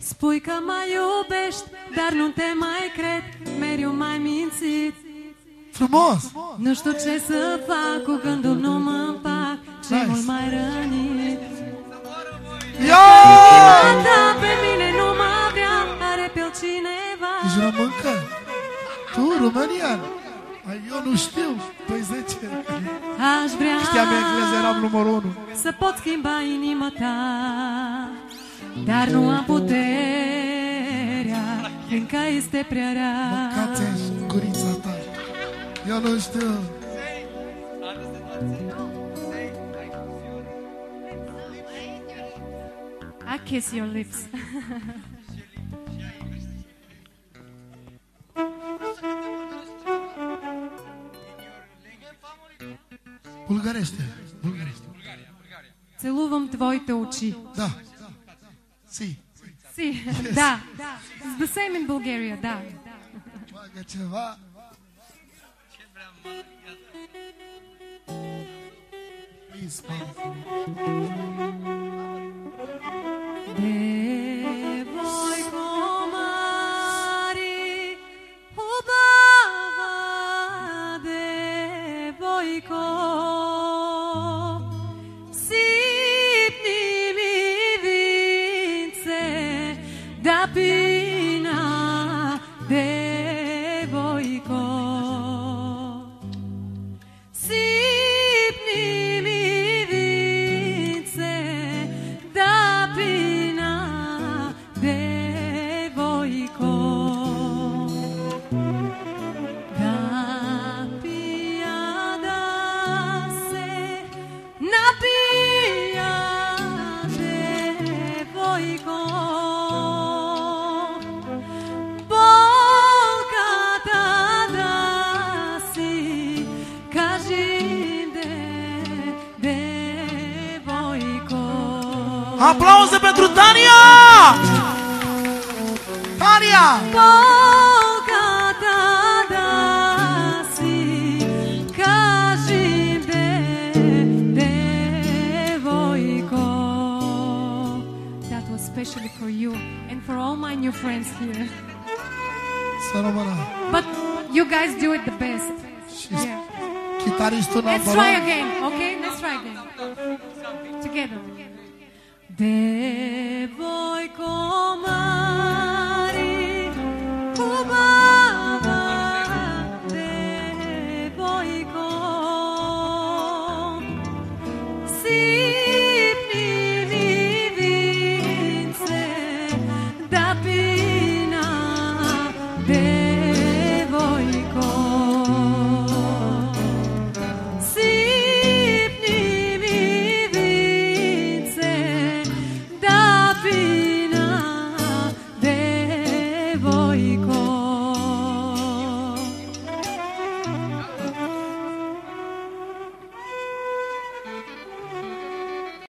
Spui că mă iubești, dar nu te mai cred, mereu mai mințit. Frumos! Nu știu ce să fac, cu gândul nu mă împac, ce mult mai rănit. Inima ta pe mine nu mă vrea, are pe cineva. Ești româncă? Tu, românian? Eu nu știu, păi 10. Aș vrea știam engleză, eram numărul 1. să pot schimba inima ta, dar nu am puterea, fiindcă este prea rea. Mâncați-aș gurița ta. Eu nu știu. I kiss your lips. Bulgarește. Целувам твоите очи. Da. Si. Si, da. It's the same in Bulgaria, da. Bagă ceva. Please, De voi comari ubava, de voi sipni mi vince da pina de voi sipni mi vince da pina de voi da pia da se na pia de voi Aplauze pentru Tania! Tania! That was especially for you and for all my new friends here. But you guys do it the best. Yeah. Let's try again, okay? Let's try again. Together.